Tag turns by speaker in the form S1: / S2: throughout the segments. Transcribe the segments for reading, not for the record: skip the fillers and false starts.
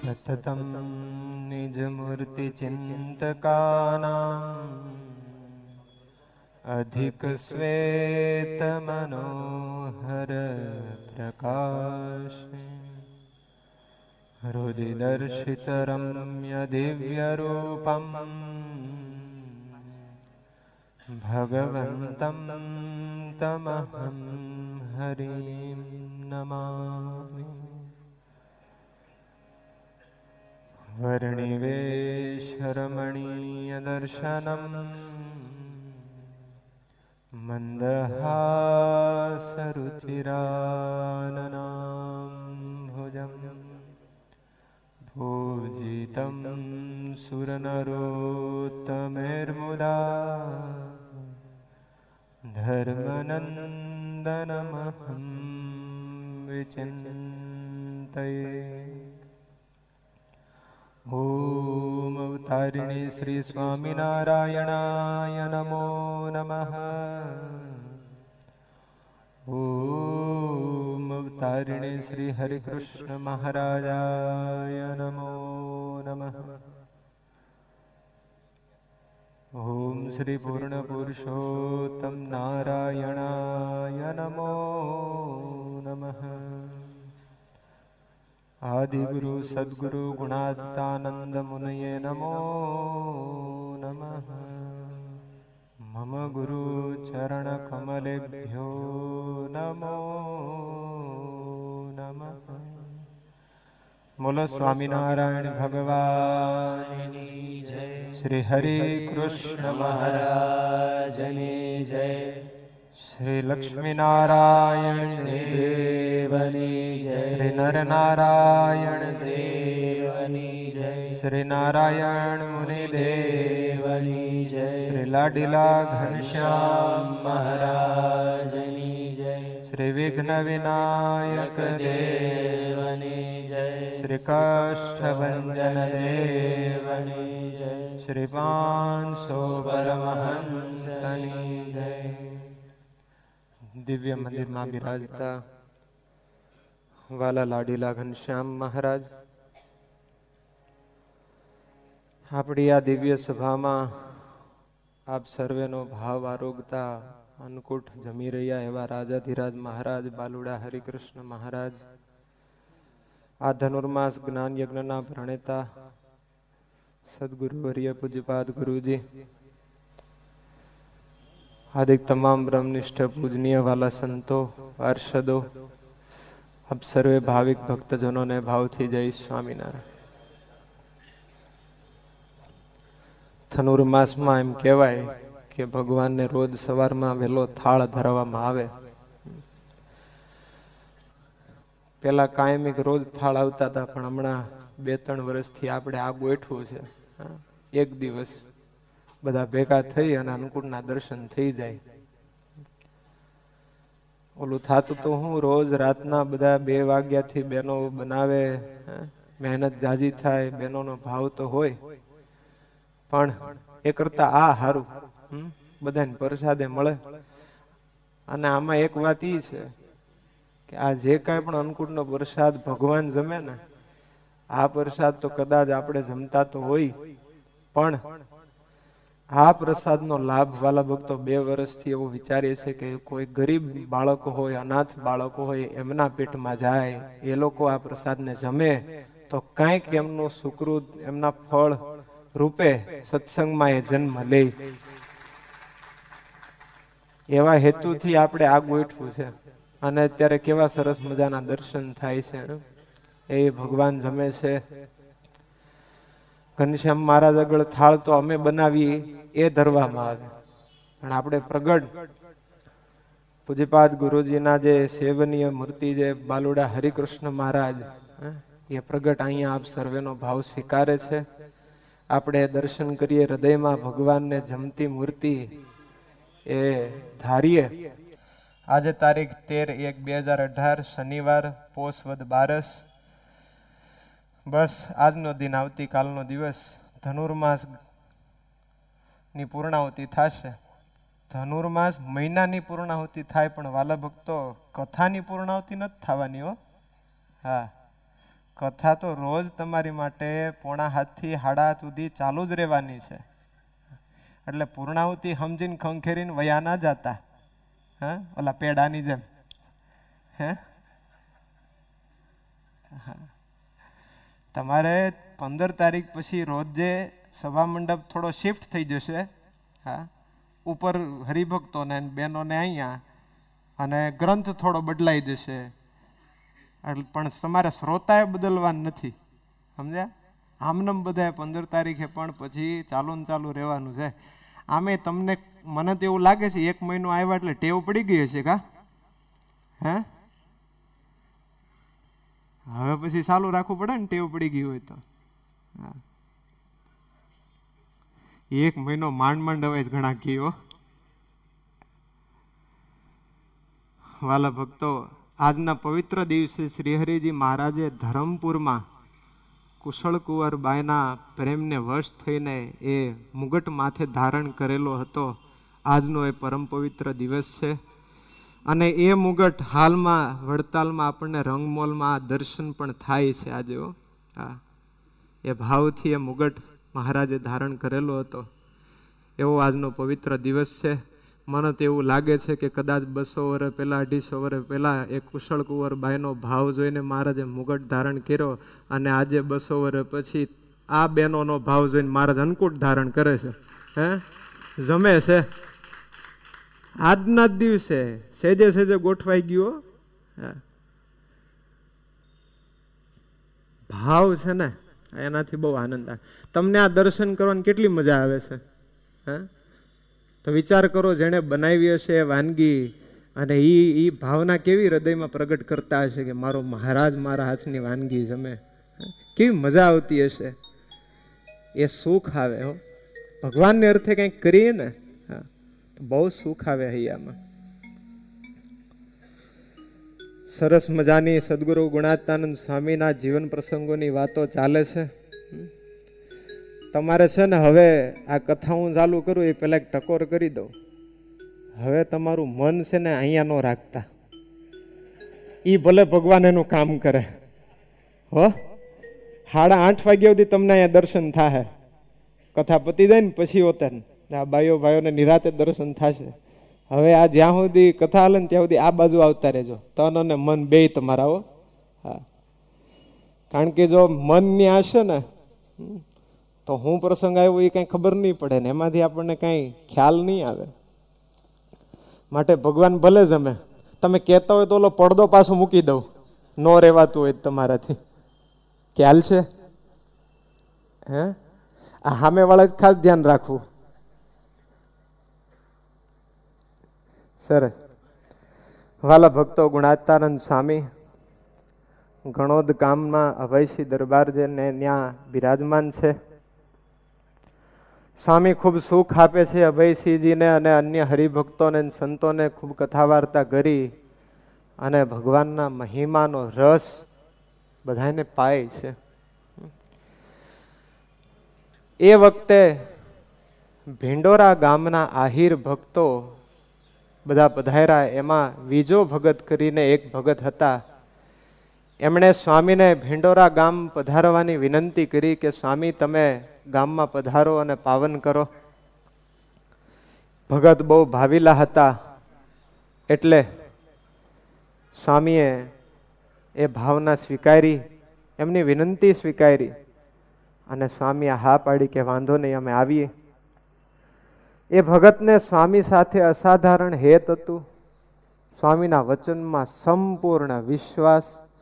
S1: सततं निजमूर्तिचिन्तकानाम् अधिकश्वेतमनोहर प्रकाशे हृदिदर्शितरम्यदिव्यरूपं भगवन्तं तमहं हरिं नमामि। वर्णिवेशरमणीयदर्शनं मन्दहासरुचिराननाम्भुजं पूजितं सुरनरोत्तमैर्मुदा धर्मनन्दनमहं विचिन्तये। ओम अवतारिणे श्री स्वामिनारायणाय नमो नमः। ओम अवतारिणे श्री हरिकृष्ण महाराजाय नमो नमः। ओम श्री पूर्ण पुरुषोत्तम नारायणाय नमो नमः। आदिगुरु सद्गुरु गुणातीतानंद मुनये नमो नमः। मम गुरु चरण कमलेभ्यो नमो नमः। बोलो स्वामीनारायण भगवान जय। श्री हरि कृष्ण महाराज ने जय। श्री लक्ष्मी नारायण देवनी जय। श्री नर नारायण देवनी जय। श्री नारायण मुनि देवनी जय। श्री लाडीला घनश्याम महाराजनी जय। श्री विघ्न विनायक देवनी जय। श्री काष्ठभंजन देवनी जय। श्री पांसो परमहंसनी जय। दिव्य मंदिर में विराजता वाला लाडीला घनश्याम महाराज, अपनी आ दिव्य सभा में आप सर्वेनो भाव आरोगता अन्नकूट जमी रह्या एवा राजाधिराज महाराज बालुड़ा हरिकृष्ण महाराज, आ धनुर्मास ज्ञान यज्ञना प्रणेता सद्गुरुवर्य पूज्यपाद गुरुजी, आदिक तमाम ब्रह्मनिष्ठ पूजनीय वाला संतो पार्षदों, अब सर्वे भाविक भक्तजनों ने भाव थी जय स्वामीनारायण। धनुर्मास में एम कहेवाय के भगवान ने रोज सवार में वेलो थाळ धरवामां आवे। पेला कायमिक रोज थाळ आवता था, पण हमणा 2-3 वर्षथी आपणे आ गोठवुं छे। एक दिवस બધા ભેગા થઈ અને અન્નકૂટના દર્શન થઈ જાય। ઓલું થાતું તો હું રોજ રાતના બધા 2 વાગ્યાથી બેનો બનાવે, મહેનત જાજી થાય, બેનોનો ભાવ તો હોય, પણ એ કરતા આ હારું બધાને પ્રસાદે મળે। અને આમાં એક વાત ઈ છે કે આ જે કાંઈ પણ અન્નકૂટનો પ્રસાદ ભગવાન જમે ને, આ પ્રસાદ તો કદાચ આપણે જમતા તો હોય, પણ આ પ્રસાદનો લાભ વાલા ભક્તો 2 વર્ષથી એવો વિચારે છે કે કોઈ ગરીબ બાળકો હોય, અનાથ બાળકો હોય, એમના પેટમાં જાય, એ લોકો આ પ્રસાદને જમે તો કંઈક એમનું સુકૃત એમના ફળ રૂપે સત્સંગમાં એ જન્મ લે। એવા હેતુથી આપણે આ ગોઠવું છે। અને અત્યારે કેવા સરસ મજાના દર્શન થાય છે, એ ભગવાન જમે છે। ઘનશ્યામ મહારાજ આગળ થાળ તો અમે બનાવી એ ધરવામાં આવે, પણ આપણે પ્રગટ પૂજ્યપાદ ગુરુજીના જે સેવનીય મૂર્તિ જે બાલુડા હરિકૃષ્ણ મહારાજ, એ પ્રગટ અહીંયા આપ સર્વેનો ભાવ સ્વીકારે છે। આપણે દર્શન કરીએ, હૃદયમાં ભગવાનને જમતી મૂર્તિ એ ધારીએ। આજે તારીખ 13/1/2018 શનિવાર, પોષ વદ 12। બસ આજનો દિન, આવતીકાલનો દિવસ ધનુર્માસ ની પૂર્ણાહુતિ થશે। ધનુર્માસ મહિનાની પૂર્ણાહુતિ થાય, પણ વાલા ભક્તો કથાની પૂર્ણાહુતિ નથી થવાની હો। હા, કથા તો રોજ તમારી માટે 6:30 થી 7:30 સુધી ચાલુ જ રહેવાની છે. એટલે પૂર્ણાહુતિ સમજીને ખંખેરીને વયા ના જતા, હા, ઓલા પેડાની જેમ. હે, તમારે 15 તારીખ પછી રોજે સભા મંડપ થોડો શિફ્ટ થઈ જશે. હા, ઉપર હરિભક્તોને બહેનોને અહીંયા, અને ગ્રંથ થોડો બદલાઈ જશે. પણ તમારે શ્રોતાએ બદલવાનું નથી, સમજ્યા? આમનમ બધાએ 15 તારીખે પણ પછી ચાલુ ને ચાલુ રહેવાનું છે. આમે તમને, મને તો એવું લાગે છે 1 મહિનો આવ્યા એટલે ટેવ પડી ગઈ હશે કા? હે, હવે પછી ચાલુ રાખવું પડે ને, ટેવ પડી ગઈ હોય તો. હા, 1 મહિનો માંડ માંડ હવે ઘણા ગયો. વાલા ભક્તો, આજના પવિત્ર દિવસે શ્રીહરિજી મહારાજે ધરમપુરમાં કુશળ કુંવર બાઈના પ્રેમને વશ થઈને એ મુગટ માથે ધારણ કરેલો હતો. આજનો એ પરમ પવિત્ર દિવસ છે. અને એ મુગટ હાલમાં વડતાલમાં આપણને રંગમોલમાં દર્શન પણ થાય છે આજે. હા, એ ભાવથી એ મુગટ મહારાજે ધારણ કરેલો હતો. એવો આજનો પવિત્ર દિવસ છે. મને તો એવું લાગે છે કે કદાચ 200 વર્ષ પહેલાં, 250 વર્ષ પહેલાં એ કુશળ કુંવર બાઈનો ભાવ જોઈને મહારાજે મુગટ ધારણ કર્યો, અને આજે 200 વર્ષ પછી આ બહેનોનો ભાવ જોઈને મહારાજ અન્નકૂટ ધારણ કરે છે. હે, જમે છે આજના જ દિવસે, સેજે સેજે ગોઠવાઈ ગયો. ભાવ છે ને, એનાથી બહુ આનંદ આવે. તમને આ દર્શન કરવાની કેટલી મજા આવે છે. હા, તો વિચાર કરો, જેણે બનાવી હશે એ વાનગી, અને એ ભાવના કેવી હૃદયમાં પ્રગટ કરતા હશે કે મારો મહારાજ મારા હાથની વાનગી જમે. કેવી મજા આવતી હશે. એ સુખ આવે હો, ભગવાનને અર્થે કંઈક કરીએ ને, હા, તો બહુ સુખ આવે હૈયામાં. સરસ મજાની સદગુરુ ગુણાતાનંદ સ્વામીના જીવન પ્રસંગોની વાતો ચાલે છે. તમારે છે ને, હવે આ કથા હું ચાલુ કરું એ પહેલાં એક ટકોર કરી દઉં. હવે તમારું મન છે ને અહીંયા ન રાખતા. એ ભલે ભગવાન એનું કામ કરે હો. 8:30 વાગ્યા સુધી તમને અહીંયા દર્શન થાય. કથા પતી જાય ને પછી હોતે આ બાઈઓ ભાઈઓને નિરાતે દર્શન થશે. હવે આ જ્યાં સુધી કથા હાલે ને ત્યાં સુધી આ બાજુ આવતા રહેજો, તન અને મન બેય તમારા. હો, હા, કારણ કે જો મન ની હશે ને તો હું પ્રસંગ આવ્યો એ કંઈ ખબર નહીં પડે ને, એમાંથી આપણને કંઈ ખ્યાલ નહીં આવે. માટે ભગવાન ભલે જમે, તમે કહેતા હોય તો ઓલો પડદો પાછો મૂકી દઉં, ન રહેવાતું હોય તમારાથી. ખ્યાલ છે? હે, આ સામેવાળા ખાસ ધ્યાન રાખવું. સરસ. વાલા ભક્તો, ગુણાતાનંદ સ્વામી ગણોદ ગામમાં અભયસિંહ દરબાર જેને ત્યાં બિરાજમાન છે. સ્વામી ખૂબ સુખ આપે છે અભયસિંહજીને અને અન્ય હરિભક્તોને સંતોને. ખૂબ કથા વાર્તા કરી અને ભગવાનના મહિમાનો રસ બધાને પાય છે. એ વખતે ભીંડોરા ગામના આહિર ભક્તો બધા પધાર્યા. એમાં વિજો ભગત કરીને એક ભગત હતા. એમણે સ્વામીને ભીંડોરા ગામ પધારવાની વિનંતી કરી કે સ્વામી તમે ગામમાં પધારો અને પાવન કરો. ભગત બહુ ભાવિલા હતા એટલે સ્વામીએ એ ભાવના સ્વીકારી, એમની વિનંતી સ્વીકારી, અને સ્વામીએ હા પાડી કે વાંધો નહીં, અમે આવીએ. એ ભગતને સ્વામી સાથે અસાધારણ હેત હતું. સ્વામીના વચનમાં સંપૂર્ણ વિશ્વાસ,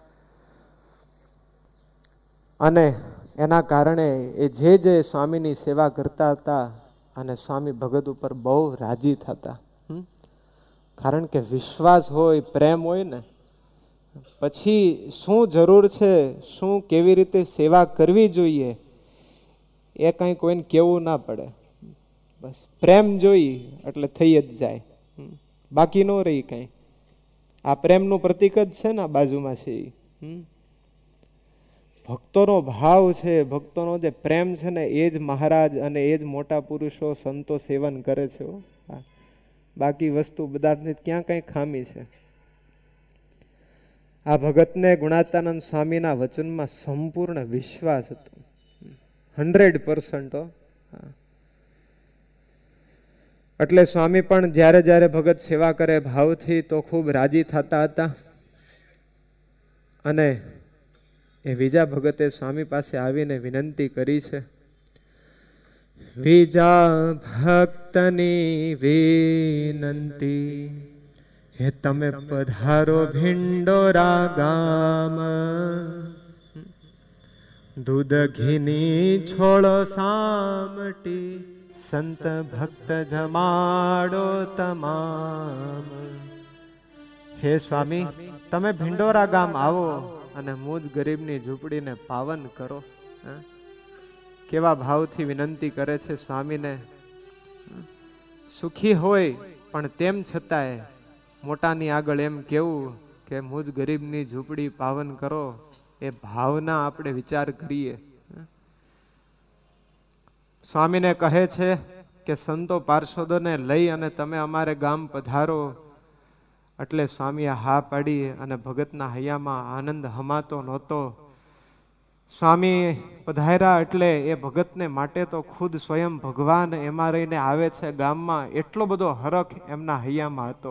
S1: અને એના કારણે એ જે સ્વામીની સેવા કરતા હતા અને સ્વામી ભગત ઉપર બહુ રાજી થતા. કારણ કે વિશ્વાસ હોય, પ્રેમ હોય ને, પછી શું જરૂર છે, શું કેવી રીતે સેવા કરવી જોઈએ એ કંઈ કોઈને કહેવું ના પડે. બસ પ્રેમ જોઈ એટલે થઈ જ જાય, બાકી ન રહી કંઈ. આ પ્રેમનું પ્રતીક જ છે ને, બાજુમાં છે એ. ભક્તોનો ભાવ છે, ભક્તોનો જે પ્રેમ છે ને, એ જ મહારાજ અને એ જ મોટા પુરુષો સંતો સેવન કરે છે. બાકી વસ્તુ પદાર્થની ક્યાં કંઈ ખામી છે. આ ભગતને ગુણાતાનંદ સ્વામીના વચનમાં સંપૂર્ણ વિશ્વાસ હતો, 100%. એટલે સ્વામી પણ જ્યારે જ્યારે ભગત સેવા કરે ભાવથી તો ખૂબ રાજી થતા હતા. અને એ બીજા ભગતે સ્વામી પાસે આવીને વિનંતી કરી છે, બીજા ભક્તની વિનંતી, હે તમે પધારો ભિંડોરા ગામ, દૂધ ઘીની છોડો સામટી, સંત ભક્ત જમાડો તમામ. હે સ્વામી, તમે ભિંડોરા ગામ આવો અને મુજ ગરીબની ઝૂંપડીને પાવન કરો. કેવા ભાવથી વિનંતી કરે છે સ્વામીને. સુખી હોય પણ તેમ છતાંય મોટાની આગળ એમ કેવું કે મુજ ગરીબની ઝૂંપડી પાવન કરો, એ ભાવના આપણે વિચાર કરીએ. સ્વામીને કહે છે કે સંતો પાર્ષદોને લઈ અને તમે અમારે ગામ પધારો. એટલે સ્વામીએ હા પાડી અને ભગતના હૈયામાં આનંદ હમાતો નહોતો. સ્વામી પધાર્યા એટલે એ ભગતને માટે તો ખુદ સ્વયં ભગવાન એમાં રહીને આવે છે ગામમાં, એટલો બધો હરખ એમના હૈયામાં હતો.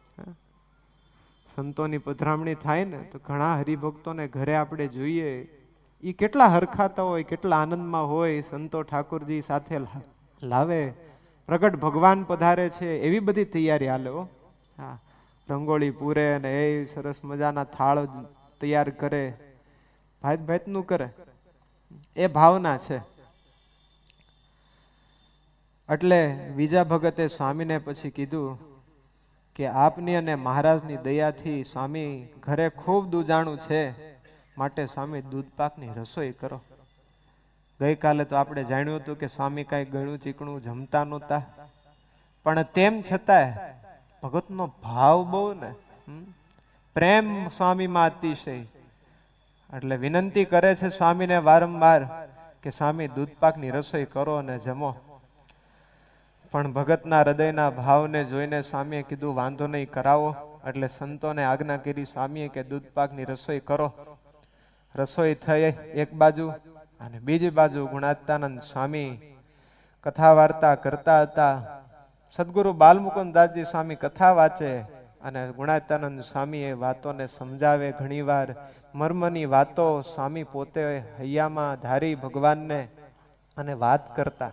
S1: સંતોની પધરામણી થાય ને તો ઘણા હરિભક્તોને ઘરે આપણે જોઈએ, એ કેટલા હરખાતા હોય, કેટલા આનંદમાં હોય. સંતો ઠાકોરજી સાથે લાવે, પ્રગટ ભગવાન પધારે છે એવી બધી તૈયારી હાલે. હા, રંગોળી પૂરે અને એ સરસ મજાના થાળ તૈયાર કરે, ભાત ભાતનું કરે, એ ભાવના છે. એટલે બીજા ભગતે સ્વામીને પછી કીધું કે આપની અને મહારાજની દયાથી સ્વામી ઘરે ખૂબ દૂજાણું છે, માટે સ્વામી દૂધ પાકની રસોઈ કરો. ગઈકાલે તો આપણે જાણ્યું હતું કે સ્વામી કાંઈ ગળું ચીકણું જમતા નહોતા, પણ તેમ છતાંય ભગતનો ભાવ બહુ ને, પ્રેમ સ્વામીમાં અતિશય. એટલે વિનંતી કરે છે સ્વામીને વારંવાર કે સ્વામી દૂધ પાકની રસોઈ કરો અને જમો. પણ ભગતના હૃદયના ભાવને જોઈને સ્વામીએ કીધું વાંધો નહીં, કરાવો. એટલે સંતોને આજ્ઞા કરી સ્વામીએ કે દૂધ પાકની રસોઈ કરો. રસોઈ થઈ એક બાજુ, અને બીજી બાજુ ગુણાતાનંદ સ્વામી કથા વાર્તા કરતા હતા. સદગુરુ બાલમુકુદાસજી સ્વામી કથા વાંચે અને ગુણાતાનંદ સ્વામી એ વાતોને સમજાવે. ઘણીવાર મર્મની વાતો સ્વામી પોતે હૈયામાં ધારી ભગવાનને અને વાત કરતા.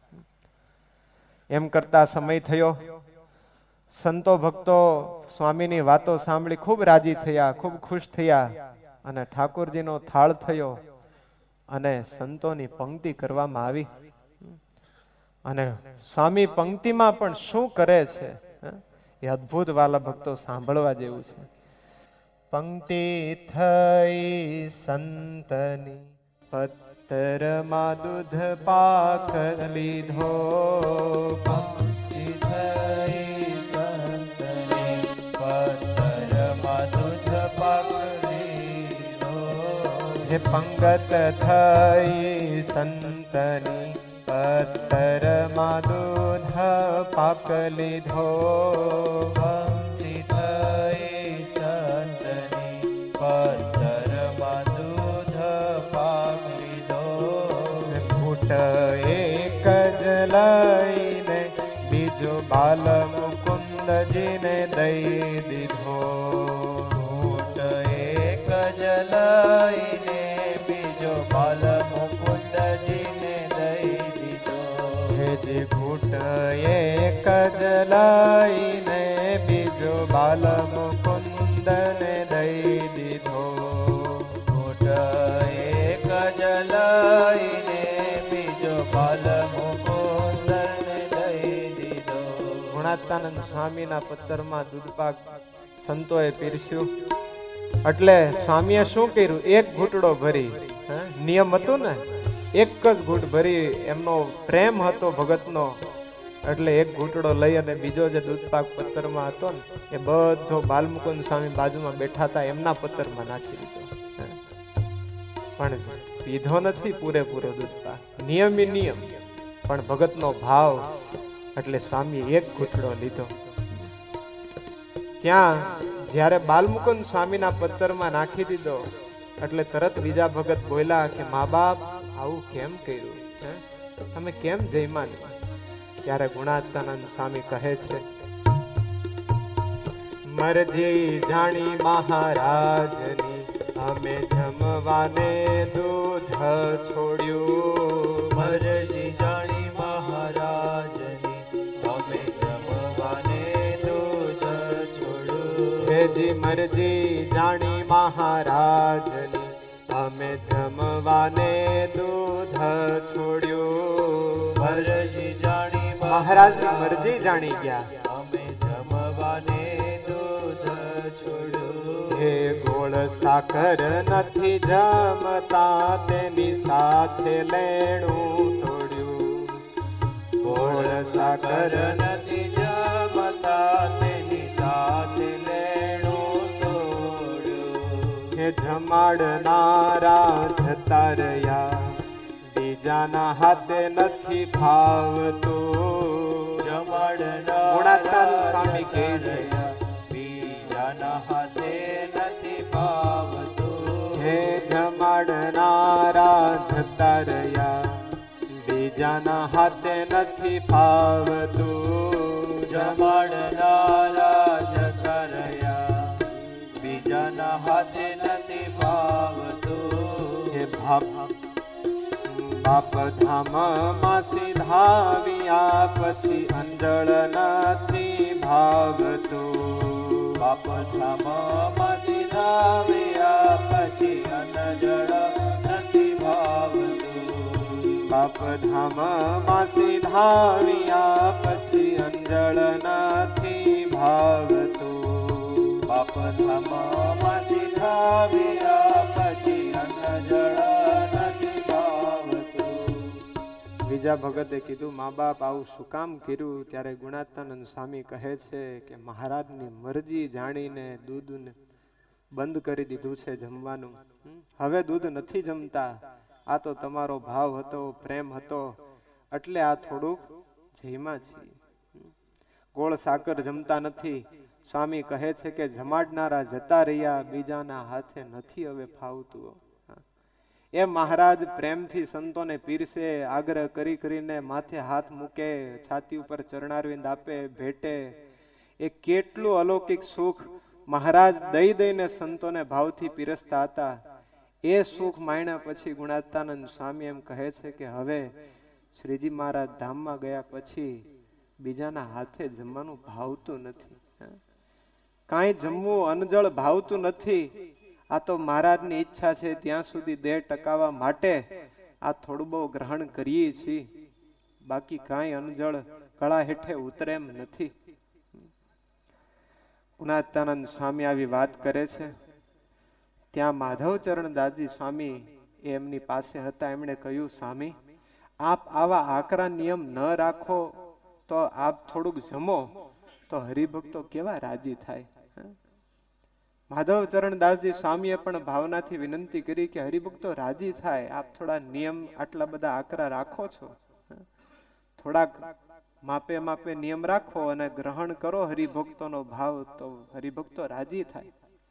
S1: એમ કરતા સમય થયો, સંતો ભક્તો સ્વામીની વાતો સાંભળી ખૂબ રાજી થયા, ખૂબ ખુશ થયા. અને ઠાકોરજીનો થાળ થયો અને સંતોની પંક્તિ કરવામાં આવી. અને સ્વામી પંક્તિમાં પણ શું કરે છે એ અદ્ભુત વાલા ભક્તો સાંભળવા જેવું છે. પંક્તિ થઈ સંતની, પત્તરમાં દૂધ પાક લીધો. પંક્તિ થઈ સંતની, પત્તરમાં દૂધ પાક લીધો. હે પંગત થઈ સંતની, પત્તરમાં દૂધ પાક લીધો. પંક્તિ થઈ સંતની, પત્તરમાં દૂધ પાક લીધો. ઘૂંટ એક જ લઈને બીજો બાલ મુકુંદજીને દઈ દીધો. ઘૂંટ એક જ લઈને બીજો બાલ મુકુંદજીને દઈ દીધો. જે ઘૂંટ એક જ લઈને બીજો બાલ મુકુંદને દઈ દીધો. ઘૂંટ એક જ લઈને બીજો બાલ મુકુંદને દઈ દીધો. ગુણાતાનંદ સ્વામીના પત્તરમાં દૂધપાક સંતોએ પીરસ્યું. એટલે સ્વામીએ શું કર્યું, એક ઘૂંટડો ભરી, નિયમ હતું ને, એક જ ઘૂંટ ભરી, એમનો પ્રેમ હતો ભગતનો. એટલે એક ઘૂંટડો લઈ અને બીજો જે દૂધપાક પત્તરમાં હતો ને એ બધો બાલમુકુંદ સ્વામી બાજુમાં બેઠા હતા એમના પત્તરમાં નાખી દીધો. પણ પીધો નથી પૂરેપૂરો દૂધપાક, નિયમી નિયમ, પણ ભગતનો ભાવ એટલે સ્વામી એક ઘૂંટડો લીધો. ત્યાં જ્યારે બાલમુકુંદ સ્વામીના પત્તરમાં નાખી દીધો એટલે તરત બીજા ભગત બોલ્યા કે મા બાપ આવું કેમ કર્યું, તમે કેમ જયમાં નહીં? ત્યારે ગુણાત્માનંદ સ્વામી કહે છે, મરજી જાણી મહારાજની અમે જમવાને દૂધ છોડ્યું.
S2: મરજી જાણી મહારાજની અમે જમવાને દૂધ છોડ્યું.
S1: હેજી મરજી જાણી મહારાજની અમે જમવાને દૂધ છોડ્યું.
S2: મરજી જાણી
S1: મહારાજની મરજી જાણી ગયા,
S2: અમે જમવાને દૂધ છોડ્યું.
S1: હે ગોળ સાકર નથી જમતા તેની સાથે લેણું તોડ્યું.
S2: ગોળ સાકર નથી જમતા તેની સાથે લેણું તોડ્યું.
S1: હે જમાડનારા જતા રહ્યા, બીજાના હાથે નથી ફાવતું. ગુણાત્માનંદ સ્વામી કહે છે,
S2: બીજાના હાથે નથી ફાવતું.
S1: હે જમાડનારા જતા રહ્યા, બીજાના હાથે નથી ફાવતું.
S2: જમાડનારા જતા રહ્યા, બીજાના હાથે નથી ફાવતું.
S1: હે બાપ ધામમાં સીધાવ્યા પછી અંજળ નથી ભાવતું.
S2: બાપ ધામમાં સીધાવ્યા પછી અંજળ નથી ભાવતું.
S1: બાપ ધામમાં સીધાવ્યા પછી અંજળ નથી ભાવતું.
S2: બાપ ધામમાં સીધાવ્યા પછી અંજળ નથી ભાવતું.
S1: બીજા ભગતે કીધું, મા બાપ આવું શું કામ કર્યું? ત્યારે ગુણાત્માનંદ સ્વામી કહે છે કે મહારાજની મરજી જાણીને દૂધને બંધ કરી દીધું છે જમવાનું. હવે દૂધ નથી જમતા. આ તો તમારો ભાવ હતો, પ્રેમ હતો, એટલે આ થોડુંક જયમાં છીએ. ગોળ સાકર જમતા નથી. સ્વામી કહે છે કે જમાડનારા જતા રહ્યા, બીજાના હાથે નથી હવે ફાવતું. એ મહારાજ પ્રેમથી સંતોને પીરસે, આગ્રહ કરી કરીને માથે હાથ મૂકે, છાતી ઉપર ચરણારવિંદ આપે, ભેટે. એ કેટલું અલૌકિક સુખ મહારાજ દઈ દઈને સંતોને ભાવથી પીરસતા હતા. એ સુખ માણ્યા પછી ગુણાત્માનંદ સ્વામી એમ કહે છે કે હવે શ્રીજી મહારાજ ધામમાં ગયા પછી બીજાના હાથે જમવાનું ભાવતું નથી. કાંઈ જમવું અનજળ ભાવતું નથી. આ તો મહારાજની ઈચ્છા છે ત્યાં સુધી દેહ ટકાવવા માટે આ થોડું બહુ ગ્રહણ કરીએ છીએ, બાકી કાંઈ અનજળ ગળા હેઠે ઉતરે એમ નથી. ગુણાત્માનંદ સ્વામી આવી વાત કરે છે. ત્યાં માધવચરણ દાસજી સ્વામી એમની પાસે હતા. એમણે કહ્યું, સ્વામી આપ આવા આકરા નિયમ ન રાખો તો આપ થોડુંક જમો તો હરિભક્તો કેવા રાજી થાય. માધવચરણ દાસજી સ્વામીએ પણ ભાવનાથી વિનંતી કરી કે હરિભક્તો રાજી થાય, આપ થોડા નિયમ આટલા બધા આકરા રાખો છો, થોડાક માપે માપે નિયમ રાખો અને ગ્રહણ કરો હરિભક્તોનો ભાવ, તો હરિભક્તો રાજી થાય.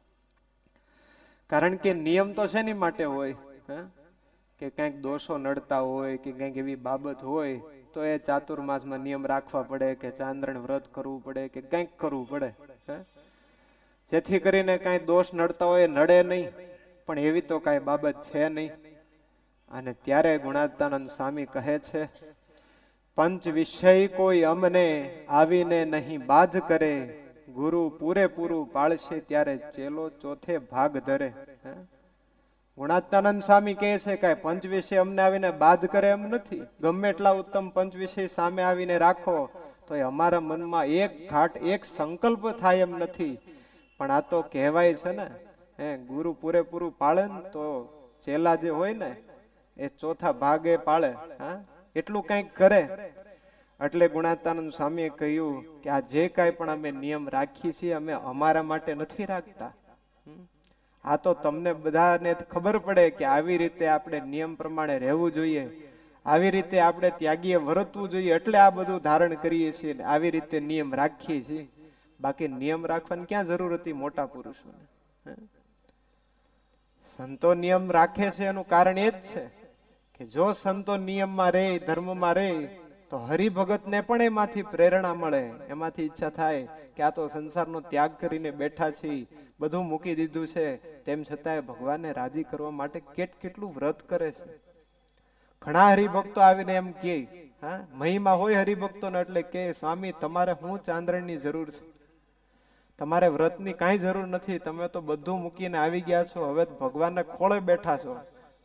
S1: કારણ કે નિયમ તો શેની માટે હોય કે કંઈક દોષો નડતા હોય કે કંઈક એવી બાબત હોય તો એ ચાતુર્માસમાં નિયમ રાખવા પડે કે ચાંદ્રણ વ્રત કરવું પડે કે કંઈક કરવું પડે, જેથી કરીને કાંઈ દોષ નડતા હોય નડે નહીં. પણ એવી તો કાંઈ બાબત છે નહીં. અને ત્યારે ગુણાત્માનંદ સ્વામી કહે છે, પંચ વિષય કોઈ અમને આવીને નહીં બાધ કરે, ગુરુ પૂરેપૂરું પાળશે ત્યારે ચેલો ચોથે ભાગ ધરે. ગુણાત્માનંદ સ્વામી કહે છે કે પંચ વિષય અમને આવીને બાધ કરે એમ નથી. ગમે એટલા ઉત્તમ પંચ વિષય સામે આવીને રાખો તો એ અમારા મનમાં એક ઘાટ એક સંકલ્પ થાય એમ નથી. પણ આ તો કહેવાય છે ને, ગુરુ પૂરેપૂરું પાળે ને તો ચેલા જે હોય ને એ ચોથા ભાગે પાળે, એટલું કંઈક કરે. એટલે ગુણાત્માનંદ સ્વામીએ કહ્યું કે આ જે કાંઈ પણ અમે નિયમ રાખીએ છીએ અમે અમારા માટે નથી રાખતા. આ તો તમને બધાને ખબર પડે કે આવી રીતે આપણે નિયમ પ્રમાણે રહેવું જોઈએ, આવી રીતે આપણે ત્યાગીએ વર્તવું જોઈએ, એટલે આ બધું ધારણ કરીએ છીએ, આવી રીતે નિયમ રાખીએ છીએ. બાકી નિયમ રાખવાની ક્યાં જરૂર હતી મોટા પુરુષોને? સંતો નિયમ રાખે છે એનું કારણ એ જ છે કે જો સંતો નિયમમાં રહે, ધર્મમાં રહે, તો હરિભગતને પણ એમાંથી પ્રેરણા મળે, એમાંથી ઈચ્છા થાય કે આ તો સંસારનો ત્યાગ કરીને બેઠા છીએ, બધું મૂકી દીધું છે, તેમ છતાંય ભગવાનને રાજી કરવા માટે કેટલું વ્રત કરે છે. ઘણા હરિભક્તો આવીને એમ કે, હા, મહિમા હોય હરિભક્તોને એટલે કે સ્વામી તમારે શું ચાંદ્રણની જરૂર છે? તમારે વ્રતની કાંઈ જરૂર નથી, તમે તો બધું મૂકીને આવી ગયા છો, હવે ભગવાનને ખોળે બેઠા છો.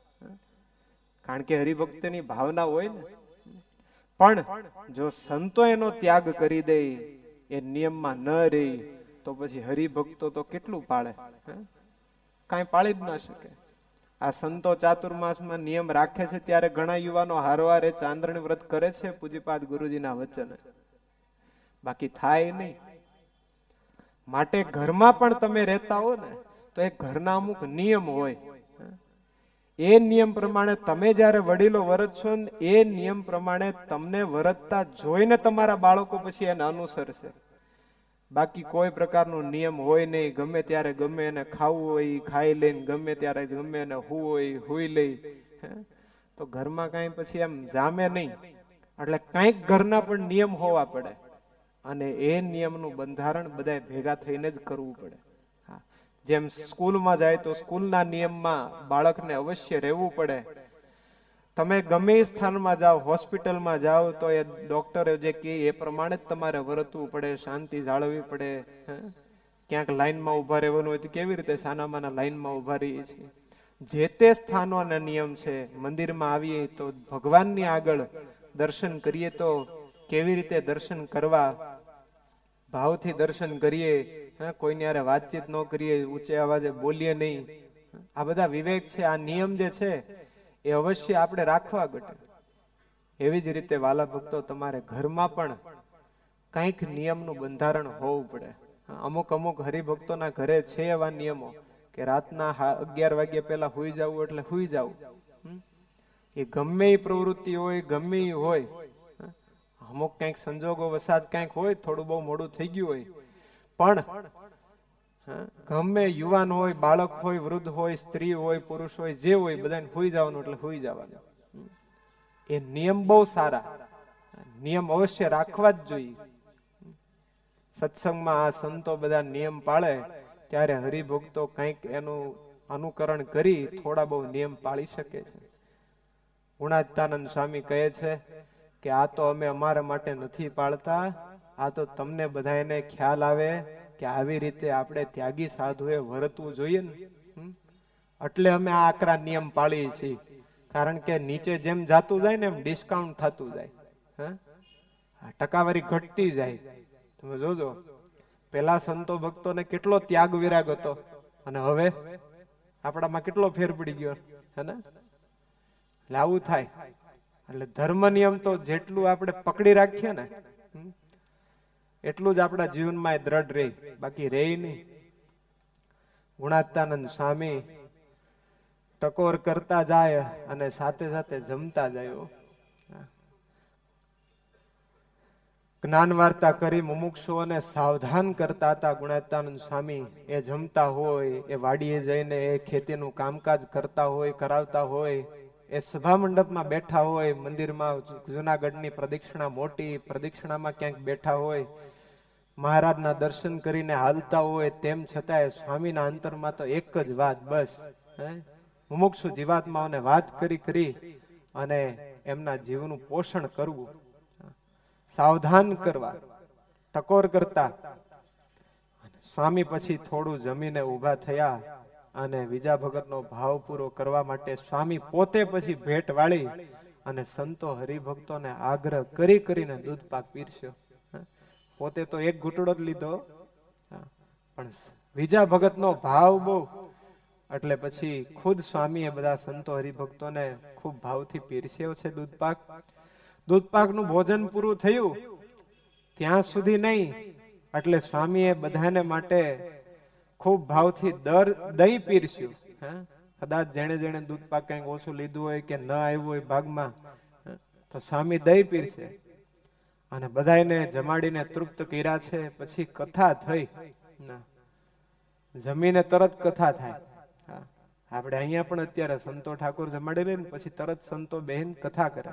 S1: કારણ કે હરિભક્તની ભાવના હોય ને. પણ જો સંતો એનો ત્યાગ કરી દે, એ નિયમમાં ન રહે, તો પછી હરિભક્તો તો કેટલું પાળે? કાંઈ પાળી જ ન શકે. આ સંતો ચાતુર્માસમાં નિયમ રાખે છે ત્યારે ઘણા યુવાનો હારવારે ચાંદ્રણી વ્રત કરે છે પૂજ્યપાદ ગુરુજીના વચને, બાકી થાય નહીં. માટે ઘરમાં પણ તમે રહેતા હો ને તો એ ઘરના અમુક નિયમ હોય, એ નિયમ પ્રમાણે તમે જ્યારે વડીલો વરત છો ને એ નિયમ પ્રમાણે તમને વરતતા જોઈને તમારા બાળકો પછી એને અનુસરશે. બાકી કોઈ પ્રકારનો નિયમ હોય નહીં, ગમે ત્યારે ગમે એને ખાવું હોય ખાઈ લઈને, ગમે ત્યારે ગમે એને હુવું હોય હુઈ લઈ, તો ઘરમાં કાંઈ પછી એમ જામે નહીં. એટલે કંઈક ઘરના પણ નિયમ હોવા પડે, અને એ નિયમનું બંધારણ બધાય ભેગા થઈને જ કરવું પડે. જેમ સ્કૂલમાં જાય તો સ્કૂલના નિયમમાં બાળકને અવશ્ય રહેવું પડે. તમે ગમે એ સ્થાનમાં જાઓ, હોસ્પિટલમાં જાઓ, તો એ ડોક્ટરે જે કહે એ પ્રમાણે જ તમારે વર્તવું પડે, શાંતિ જાળવવી પડે. ક્યાંક લાઈનમાં ઊભા રહેવાનું હોય તો કેવી રીતે સાનામાના લાઈનમાં ઊભા રહીએ છીએ. જે તે સ્થાનોના નિયમ છે. મંદિરમાં આવીએ તો ભગવાનની આગળ દર્શન કરીએ તો કેવી રીતે દર્શન કરવા, ભાવથી દર્શન કરીએ, કોઈની હારે વાતચીત ન કરીએ, ઊંચે અવાજે બોલીએ નહીં. આ બધા વિવેક છે, આ નિયમ જે છે એ અવશ્ય આપણે રાખવા ઘટે. એવી જ રીતે વાલા ભક્તો તમારે ઘરમાં પણ કંઈક નિયમનું બંધારણ હોવું પડે. અમુક હરિભક્તોના ઘરે છે એવા નિયમો કે રાતના 11 વાગ્યા પહેલા હુઈ જવું એટલે હુઈ જવું. એ ગમે એ પ્રવૃત્તિ હોય, ગમે એ હોય, અમુક કંઈક સંજોગો વસાત કંઈક હોય, થોડું બહુ મોડું થઈ ગયું હોય, પણ ગમે યુવાન હોય, બાળક હોય, વૃદ્ધ હોય, સ્ત્રી હોય, પુરુષ હોય, જે હોય બધાને હુઈ જવાનું એટલે હુઈ જવાનું. એ નિયમ બહુ સારા, નિયમ અવશ્ય રાખવા જ જોઈએ. સત્સંગમાં આ સંતો બધા નિયમ પાળે ત્યારે હરિભક્તો કંઈક એનું અનુકરણ કરી થોડા બહુ નિયમ પાળી શકે છે. ગુણાતીતાનંદ સ્વામી કહે છે કે આ તો અમે અમારા માટે નથી પાળતા, આ તો તમને બધાને ખ્યાલ આવે કે આવી રીતે આપણે ત્યાગી સાધુએ વર્તવું જોઈએ ને, એટલે અમે આ આકરા નિયમ પાળીએ છીએ. કારણ કે નીચે જેમ જાતું જાય ને એમ ડિસ્કાઉન્ટ થતું જાય, ટકાવારી ઘટતી જાય. તમે જોજો પેલા સંતો ભક્તોને કેટલો ત્યાગ વિરાગ હતો, અને હવે આપણામાં કેટલો ફેર પડી ગયો, હે ને? આવું થાય. એટલે ધર્મ નિયમ તો જેટલું આપણે પકડી રાખીએ ને એટલું જ આપણા જીવનમાં એ દ્રઢ રહે, બાકી રહે નહીં. ગુણાતીતાનંદ સ્વામી ટકોર કરતા જાય અને સાથે સાથે જમતા જાય. જ્ઞાન વાર્તા કરી મુમુક્ષુઓને સાવધાન કરતા હતા ગુણાતીતાનંદ સ્વામી. એ જમતા હોય, એ વાડીએ જઈને એ ખેતીનું કામકાજ કરતા હોય, કરાવતા હોય, એ સભા મંડપમાં બેઠા હોય, મંદિરમાં જુનાગઢની પ્રદક્ષિણા મોટી પ્રદક્ષિણામાં ક્યાંક બેઠા હોય, મહારાજના દર્શન કરીને હાલતા હોય, તેમ છતાંય સ્વામીના અંતરમાં તો એક જ વાત, બસ મુમુક્ષુ જીવાત્માઓને વાત કરી અને એમના જીવનું પોષણ કરવું, સાવધાન કરવા, ટકોર કરતા. સ્વામી પછી થોડું જમીને ઊભા થયા અને બીજા ભગતનો ભાવ પૂરો કરવા માટે સ્વામી પોતે પછી ભેટ વાળી અને સંતો હરિભક્તોને આગ્રહ કરીને દૂધ પાક પીરસ્યો. પોતે તો એક ઘૂંટડો જ લીધો, પણ બીજા ભગતનો ભાવ બહુ, એટલે પછી ખુદ સ્વામીએ બધા સંતો હરિભક્તોને ખૂબ ભાવથી પીરસ્યો છે દૂધ પાક. દૂધ પાકનું ભોજન પૂરું થયું ત્યાં સુધી નહીં, એટલે સ્વામીએ બધાને માટે ખૂબ ભાવથી દહીં પીરસ્યું. કદાચ જેણે દૂધ પાક કંઈક ઓછું લીધું હોય કે ન આવ્યું હોય ભાગમાં, તો સ્વામી દહીં પીરસે. અને બધાને જમાડીને તૃપ્ત કર્યા છે. પછી કથા થઈ, જમીને તરત કથા થાય. આપણે અહીંયા પણ અત્યારે સંતો ઠાકોર જમાડી લે ને પછી તરત સંતો બહેન કથા કરે.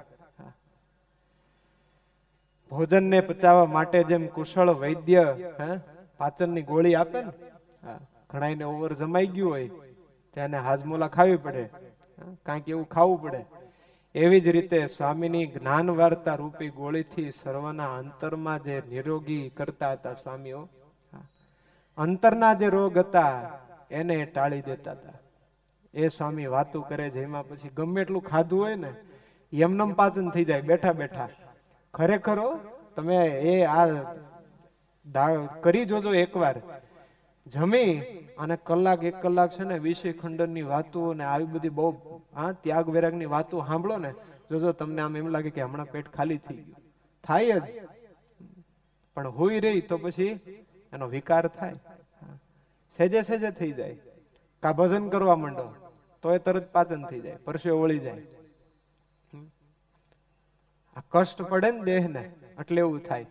S1: ભોજનને પચાવવા માટે જેમ કુશળ વૈદ્ય પાચનની ગોળી આપે ને, ઘણાને ઓવર જમાઈ ગયું હોય તેને હાજમોલા ખાવી પડે, કાંઈક એવું ખાવું પડે. એવી જ રીતે સ્વામીની જ્ઞાન વાર્તા રૂપી ગોળીથી સર્વના અંતરમાં જે નિરોગી કરતા હતા સ્વામીઓ, અંતરના જે રોગ હતા એને ટાળી દેતા હતા. એ સ્વામી વાતો કરે જેમાં પછી ગમે એટલું ખાધું હોય ને એમનેમ પાચન થઈ જાય બેઠા બેઠા. ખરેખરો તમે એ આ કરી જોજો એકવાર. જમી અને કલાક એક કલાક છે ને વિષય ખંડનની વાતો ને આવી બધી બહુ ત્યાગ વૈરાગની વાતો સાંભળો ને, જોજો તમને આમ એમ લાગે કે હમણાં પેટ ખાલી થઈ ગયું. થાય જ, પણ હોઈ રહી તો પછી એનો વિકાર થાય. સેજે સેજે થઈ જાય. કા ભજન કરવા માંડો તો એ તરત પાચન થઈ જાય, પરસેવો વળી જાય. આ કષ્ટ પડે ને દેહને એટલે એવું થાય.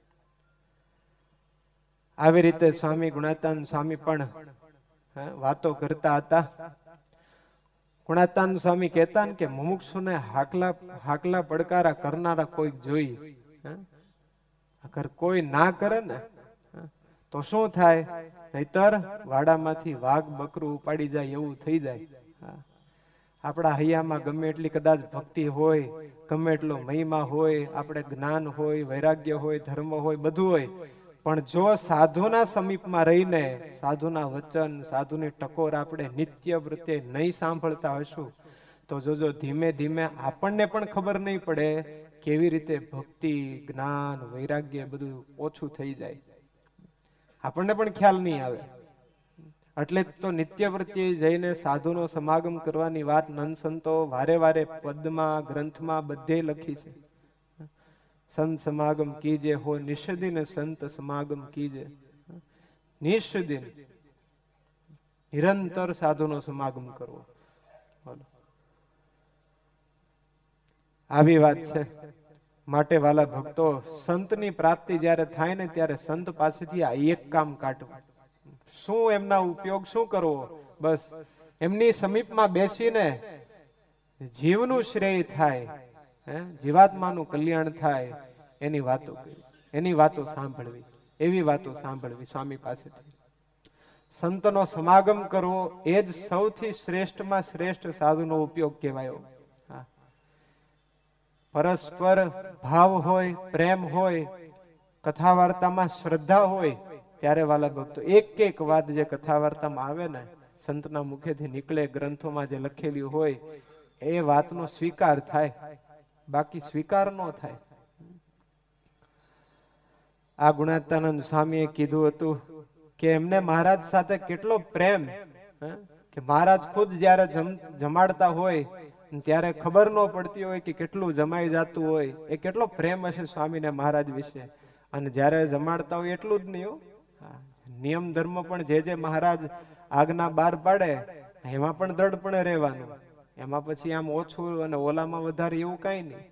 S1: આવી રીતે સ્વામી ગુણાતાન સ્વામી પણ વાતો કરતા હતા. ગુણાતાન સ્વામી કહેતા ને કે મુમુક્ષુને હાકલા પડકારા કરનારા કોઈ જોઈ, અગર કોઈ ના કરે ને તો શું થાય, નહીતર વાડામાંથી વાઘ બકરું ઉપાડી જાય એવું થઈ જાય. આપણા હૈયામાં ગમે એટલી કદાચ ભક્તિ હોય, ગમે એટલો મહિમા હોય, આપણે જ્ઞાન હોય, વૈરાગ્ય હોય, ધર્મ હોય, બધું હોય, પણ જો સાધુના સમીપમાં રહીને સાધુના વચન, સાધુની ટકોર આપણે નિત્ય પ્રત્યે નહીં સાંભળતા હશું તો જોજો ધીમે ધીમે આપણને પણ ખબર નહીં પડે કેવી રીતે ભક્તિ, જ્ઞાન, વૈરાગ્ય બધું ઓછું થઈ જાય. આપણને પણ ખ્યાલ નહીં આવે. એટલે તો નિત્ય પ્રત્યે જઈને સાધુનો સમાગમ કરવાની વાત નંદ સંતો વારે વારે પદમાં, ગ્રંથમાં બધે લખી છે. સંત સમાગમ કીજે હો નિષદિન સંત સમાગમ કીજે. નિષદિન નિરંતર સાધુનો સમાગમ કરવો. આવી વાત છે. માટે વાલા ભક્તો, સંતની પ્રાપ્તિ જ્યારે થાય ને ત્યારે સંત પાસેથી આ એક કામ કાઢવું. શું એમના ઉપયોગ શું કરવો? બસ એમની સમીપમાં બેસીને જીવનું શ્રેય થાય, જીવાત્માનું કલ્યાણ થાય એની વાતો કરી, એની વાતો સાંભળવી, એવી વાતો સાંભળવી સ્વામી પાસેથી. સંતનો સમાગમ કરવો એ જ સૌથી શ્રેષ્ઠમાં શ્રેષ્ઠ સાધુનો ઉપયોગ કહેવાયો. પરસ્પર ભાવ હોય, પ્રેમ હોય, કથા વાર્તામાં શ્રદ્ધા હોય, ત્યારે વાલા ભક્તો એક એક વાત જે કથા વાર્તામાં આવે ને, સંતના મુખેથી નીકળે, ગ્રંથોમાં જે લખેલી હોય એ વાતનો સ્વીકાર થાય, બાકી સ્વીકાર ન થાય. આ ગુણાતાનંદ સ્વામીએ કીધું હતું કે એમને મહારાજ સાથે કેટલો પ્રેમ, કે મહારાજ ખુદ જ્યારે જમાડતા હોય ત્યારે ખબર ન પડતી હોય કે કેટલું જમાઈ જતું હોય, એ કેટલો પ્રેમ હશે સ્વામીને મહારાજ વિશે. અને જ્યારે જમાડતા હોય એટલું જ નહીં, નિયમ ધર્મ પણ જે મહારાજ આજ્ઞા બહાર પાડે એમાં પણ દ્રઢપણે રહેવાનું. એમાં પછી આમ ઓછું અને ઓલામાં વધારે એવું કઈ નહીં.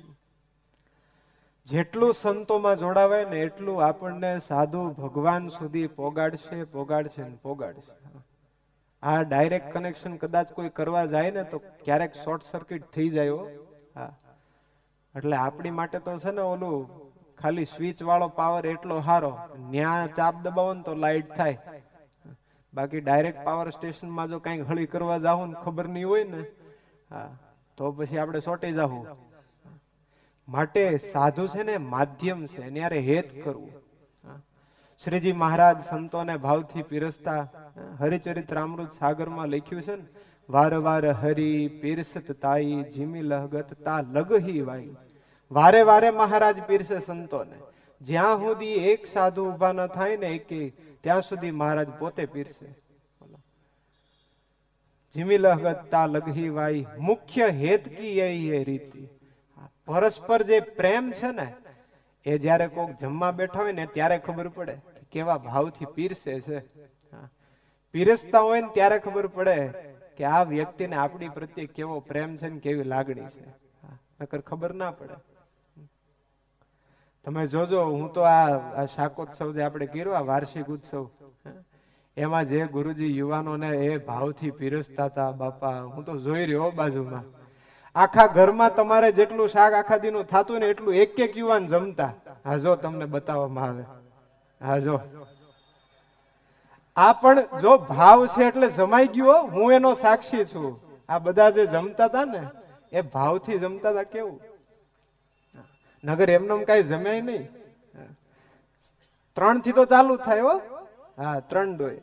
S1: જેટલું સંતોમાં જોડાવાય ને એટલું આપણને સાધુ ભગવાન સુધી પોગાડશે, પોગાડશે ને પોગાડશે. આ ડાયરેક્ટ કનેક્શન કદાચ કોઈ કરવા જાય ને તો ક્યારેક શોર્ટ સર્કિટ થઈ જાય. એટલે આપણી માટે તો છે ને ઓલું ખાલી સ્વિચ વાળો પાવર એટલો સારો, ન્યા ચાપ દબાવો ને તો લાઈટ થાય. બાકી ડાયરેક્ટ પાવર સ્ટેશનમાં જો કઈક હળી કરવા જાવ ને ખબર નહીં હોય ને, તો પછી આપણે સોટી જાવું. માટે સાધુ છે ને માધ્યમ છે, એની હારે હેત કરવું. શ્રીજી મહારાજ સંતોને ભાવથી પીરસતા હરિચરિત્રામૃત સાગરમાં લખ્યું છે ને, વાર વાર હરી પીરસત તાઈ જીમી લહગત તા લગહી વાઈ. વારે વારે મહારાજ પીરસે સંતોને. જ્યાં સુધી એક સાધુ ઉભા ન થાય ને એકે, ત્યાં સુધી મહારાજ પોતે પીરસે. જીમી લહગત તા લગહી વાઈ, મુખ્ય હેત કી એ રીતિ. પરસ્પર જે પ્રેમ છે ને એ જયારે કોક જમવા બેઠા હોય ને ત્યારે ખબર પડે કે કેવા ભાવથી પીરસે છે. પીરસતા હોય ને ત્યારે ખબર પડે કે આ વ્યક્તિને આપણી પ્રત્યે કેવો પ્રેમ છે ને કેવી લાગણી છે. નકર ખબર ના પડે. તો તમે જોજો, હું તો આ શાકોત્સવ જે આપણે કર્યો, આ વાર્ષિક ઉત્સવ, એમાં જે ગુરુજી યુવાનોને એ ભાવથી પીરસતા હતા બાપા, હું તો જોઈ રહ્યો બાજુમાં. આખા ઘરમાં તમારે જેટલું શાક આખા દીનું થતું ને એટલું એક એક યુવાન જમતા. હા જો તમને બતાવવામાં આવે. હા જો આ પણ જો ભાવ છે એટલે જમાઈ ગયો. હું એનો સાક્ષી છું. આ બધા જે જમતા હતા ને એ ભાવથી જમતા હતા. કેવું નગર એમને કઈ જમ્યાય નહીં. 3 થી તો ચાલુ થાય હો. હા 3 ડોય.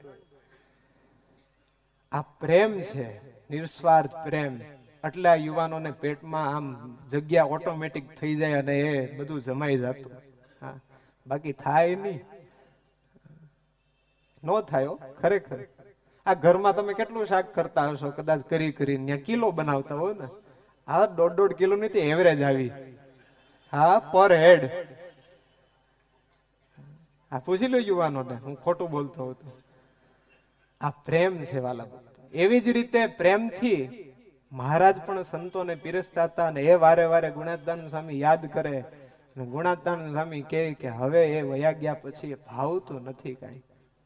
S1: આ પ્રેમ છે, નિસ્વાર્થ પ્રેમ. એટલે આ યુવાનોને પેટમાં આમ જગ્યા ઓટોમેટિક થઈ જાય અને એ બધું જમાઈ જતું. હા બાકી થાય નહીં, નો થાય ખરેખર. આ ઘરમાં તમે કેટલું શાક કરતા હશો, કદાચ કરી કરીને કિલો બનાવતા હોય ને. આ 1.5 કિલો ની એવરેજ આવી. હા પર હેડ. આ પૂછી લો યુવાનોને, હું ખોટું બોલતો હતો. આ પ્રેમ છે વાલા ભક્તો. એવી જ રીતે પ્રેમથી મહારાજ પણ સંતોને પીરસતા હતા. અને એ વારે વારે ગુણાતીતાનંદ સ્વામી યાદ કરે. ગુણાતીતાનંદ સ્વામી કહે કે હવે એ વયા ગયા પછી ભાવતું નથી કાંઈ.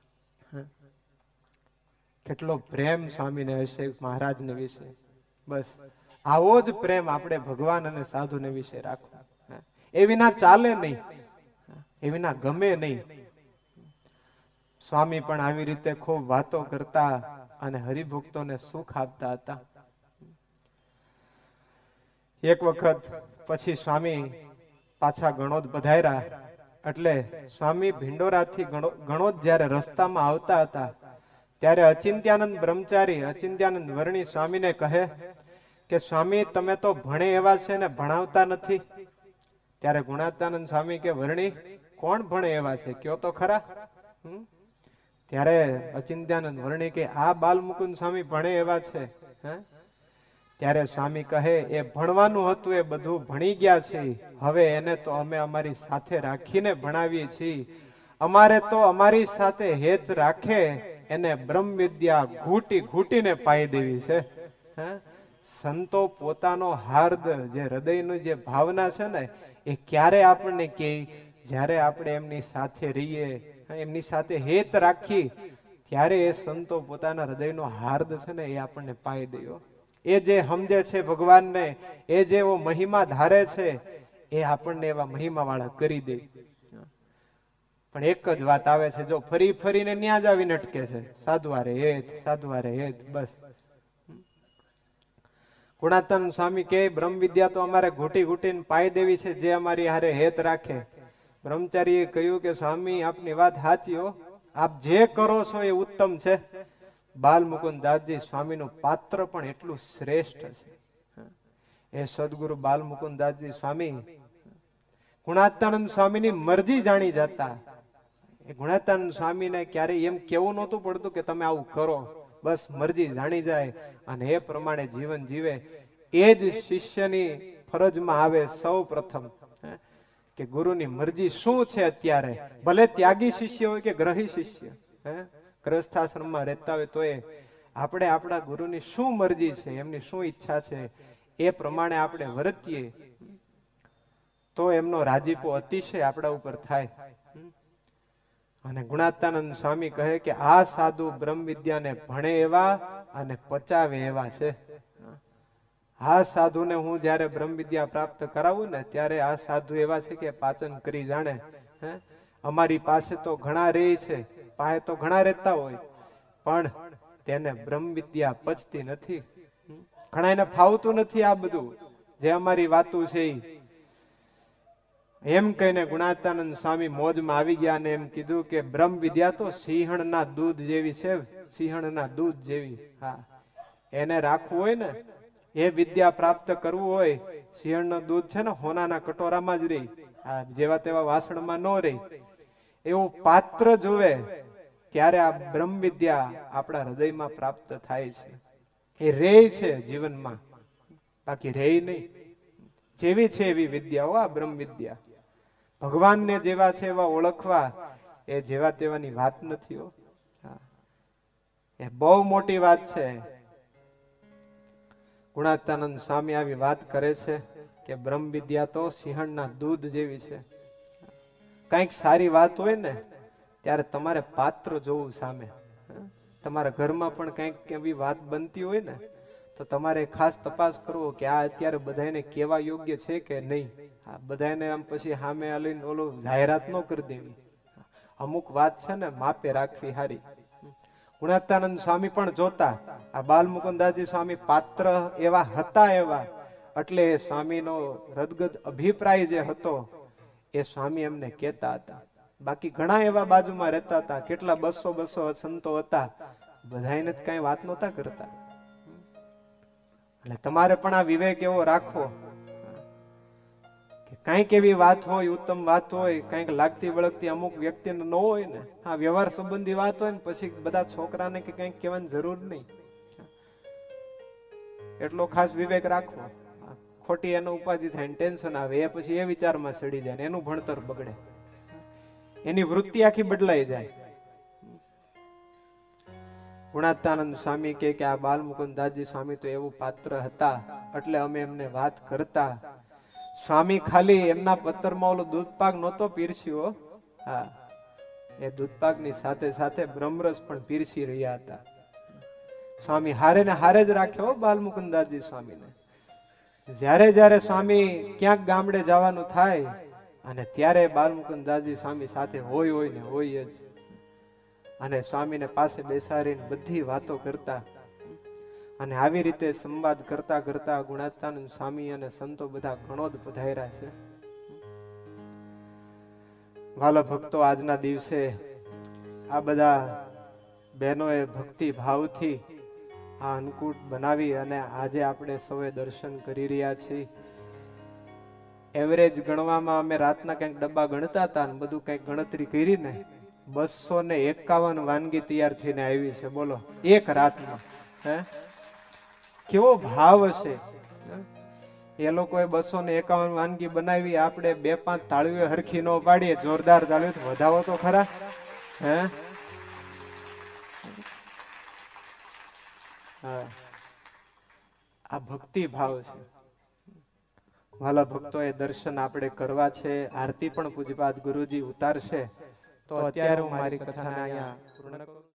S1: કેટલો પ્રેમ સ્વામીને હશે મહારાજને વિશે. બસ આવો જ પ્રેમ આપણે ભગવાન અને સાધુને વિશે રાખવો. એ વિના ચાલે નહીં, એ વિના ગમે નહીં. સ્વામી પણ આવી રીતે ખૂબ વાતો કરતા અને હરિભક્તોને સુખ આપતા હતા. એક વખત પછી સ્વામી પાછા ગણોદ પધાર્યા. એટલે સ્વામી ભિંડોરાથી ગણોદ જ્યારે રસ્તામાં આવતા હતા ત્યારે અચિંત્યાનંદ બ્રહ્મચારી, અચિંત્યાનંદ વર્ણી સ્વામીને કહે કે સ્વામી તમે તો ભણે એવા છે ને ભણાવતા નથી. ત્યારે ગુણાતીતાનંદ સ્વામી કે વર્ણી કોણ ભણે એવા છે, કયો તો ખરા. ત્યારે અચિંત્યાનંદ વર્ણી કે આ બાલમુકુંદ સ્વામી ભણે એવા છે. ત્યારે સ્વામી કહે એ ભણવાનું હતું એ બધું ભણી ગયા છે. હવે એને તો અમે અમારી સાથે રાખીને ભણાવીએ છીએ. અમારે તો અમારી સાથે હેત રાખે એને બ્રહ્મ વિદ્યા ઘૂંટી ઘૂંટીને પાઈ દેવી છે. સંતો પોતાનો હાર્દ જે હૃદયનું જે ભાવના છે ને એ ક્યારે આપણને કહે, જ્યારે આપણે એમની સાથે રહીએ, એમની સાથે હેત રાખી, ત્યારે એ સંતો પોતાના હૃદયનો હાર્દ છે ને એ આપણને પાઈ દે. એ જે સમજે છે ભગવાનને, એ જેવો મહિમા ધારે છે એ આપણને એવા મહિમા વાળા કરી દે. પણ એક જ વાત આવે છે, જો ફરી ફરીને ન્યા જ આવીને અટકે છે, સાધુવારે હેત, સાધુવારે હેત. બસ ગુણાતીતાનંદ સ્વામી કે બ્રહ્મ વિદ્યા તો અમારે ઘૂંટી ઘૂંટીને પાઈ દેવી છે, જે અમારી હારે હેત રાખે. બ્રહ્મચારીએ કહ્યું કે સ્વામી આપની વાત સાચી હો, આપ જે કરો છો એ ઉત્તમ છે. બાલમુકુંદ દાસજી સ્વામીનું પાત્ર પણ એટલું શ્રેષ્ઠ છે. એ સદગુરુ બાલમુકુંદ દાસજી સ્વામી ગુણાતીતાનંદ સ્વામીની મરજી જાણી જતા. એ ગુણાતીતાનંદ સ્વામીને ક્યારેય એમ કેવું નહોતું પડતું કે તમે આવું કરો. બસ મરજી જાણી જાય અને એ પ્રમાણે જીવન જીવે. એ જ શિષ્યની ફરજમાં આવે સૌ પ્રથમ કે ગુરુની મરજી શું છે. અત્યારે ભલે ત્યાગી શિષ્ય હોય કે ગ્રહી શિષ્ય, ગ્રસ્થાશ્રમમાં રહેતા હોય તો એ આપણે આપણા ગુરુની શું મરજી છે, એમની શું ઈચ્છા છે, એ પ્રમાણે આપણે વર્તીએ તો એમનો રાજીપો અતિશય આપણા ઉપર થાય. અને ગુણાતીતાનંદ સ્વામી કહે કે આ સાધુ બ્રહ્મ વિદ્યાને ભણે એવા અને પચાવે એવા છે. આ સાધુને હું જ્યારે બ્રહ્મ વિદ્યા પ્રાપ્ત કરાવું ને ત્યારે આ સાધુ એવા છે કે પાચન કરી જાણે. અમારી પાસે તો ઘણા રહે છે, પાસે તો ઘણા રહેતા હોય, પણ તેને બ્રહ્મ વિદ્યા પચતી નથી. ઘણા એને ફાવતું નથી આ બધું જે અમારી વાતું છે. એમ કહીને ગુણાતીતાનંદ સ્વામી મોજમાં આવી ગયા અને એમ કીધું કે બ્રહ્મ વિદ્યા તો સિંહણના દૂધ જેવી છે, સિંહણના દૂધ જેવી. હા, એને રાખવું હોય ને, એ વિદ્યા પ્રાપ્ત કરવું હોય, સિંહણનું દૂધ છે ને હોનાના કટોરામાં જ રહી, જેવા તેવા વાસણમાં ન રહી. એવું પાત્ર જોવે ત્યારે આ બ્રહ્મ વિદ્યા આપણા હૃદયમાં પ્રાપ્ત થાય છે. એ રે છે જીવનમાં, બાકી રે નહીં. જેવી છે એવી વિદ્યાઓ આ બ્રહ્મ વિદ્યા. ભગવાનને જેવા છે એવા ઓળખવા એ જેવા તેવાની વાત નથી હો. એ બહુ મોટી વાત છે. ગુણાતીતાનંદ સ્વામી આવી વાત કરે છે કે બ્રહ્મ વિદ્યા તો સિંહણના દૂધ જેવી છે. કંઈક સારી વાત હોય ને ત્યારે તમારે પાત્ર જોવું સામે. તમારા ઘરમાં પણ કંઈક એવી વાત બનતી હોય ને તો તમારે ખાસ તપાસ કરવો કે આ અત્યારે બધાને કેવા યોગ્ય છે કે નહીં. બધાને આમ પછી સામે આલીને ઓલો જાહેરાત ન કરી દેવી. અમુક વાત છે ને માપે રાખવી હારી. ગુણાતાનંદ સ્વામી પણ જોતા આ બાલમુકુદાસજી સ્વામી પાત્ર એવા હતા એવા એટલે સ્વામીનો રદગદ અભિપ્રાય જે હતો એ સ્વામી એમને કહેતા હતા. બાકી ઘણા એવા બાજુમાં રહેતા હતા, કેટલા 200 સંતો હતા, બધાને કઈ વાત નહોતા કરતા. એટલે તમારે પણ આ વિવેક એવો રાખવો કે કંઈક એવી વાત હોય, ઉત્તમ વાત હોય, કંઈક લાગતી વળગતી અમુક વ્યક્તિને ન હોય ને, આ વ્યવહાર સંબંધી વાત હોય ને પછી બધા છોકરાને કે કંઈક કહેવાની જરૂર નહીં. એટલો ખાસ વિવેક રાખવો. ખોટી એનો ઉપાધિ થાય, ટેન્શન આવે, એ પછી એ વિચારમાં સડી જાય, એનું ભણતર બગડે, એની વૃત્તિ આખી બદલાઈ જાય. ગુણાતાનંદ સ્વામી કે આ બાલમુકુદાસજી સ્વામી તો એવું પાત્ર હતા એટલે અમે એમને વાત કરતા. સ્વામી ખાલી એમના પત્તરમાં ઓલો દૂધપાક નહોતો પીરસ્યો, હા, એ દૂધપાકની સાથે સાથે બ્રહ્મરસ પણ પીરસી રહ્યા હતા. સ્વામી હારે ને હારે જ રાખ્યો બાલમુકુદાસજી સ્વામીને. જ્યારે જ્યારે સ્વામી ક્યાંક ગામડે જવાનું થાય અને ત્યારે બાલમુકુદાસજી સ્વામી સાથે હોય ને હોય જ. અને સ્વામીને પાસે બેસાડીને બધી વાતો કરતા. અને આવી રીતે સંવાદ કરતા કરતા ગુણાતાનંદ સ્વામી અને સંતો બધા ઘણો જ પધાર્યા છે. વાલા ભક્તો, આજના દિવસે આ બધા બહેનોએ ભક્તિ ભાવથી આ અન્નકૂટ બનાવી અને આજે આપણે સૌએ દર્શન કરી રહ્યા છીએ. એવરેજ ગણવામાં અમે રાતના કંઈક ડબ્બા ગણતા હતા ને બધું કંઈક ગણતરી કરીને 251 વાનગી તૈયાર થઈને આવી છે. બોલો, એક રાતમાં. કેવો ભાવ હશે. એ લોકોએ 251 વાનગી બનાવી, આપણે 2-5 તાળીઓ હરખી ન પાડીએ, જોરદાર તાળીઓ તો વધાવો તો ખરા. આ ભક્તિ ભાવ છે. વાલા ભક્તો, એ દર્શન આપણે કરવા છે. આરતી પણ પૂજ્યપાદ ગુરુજી ઉતારશે. તો અત્યારે હું મારી કથાને અહીંયા પૂર્ણ કરું.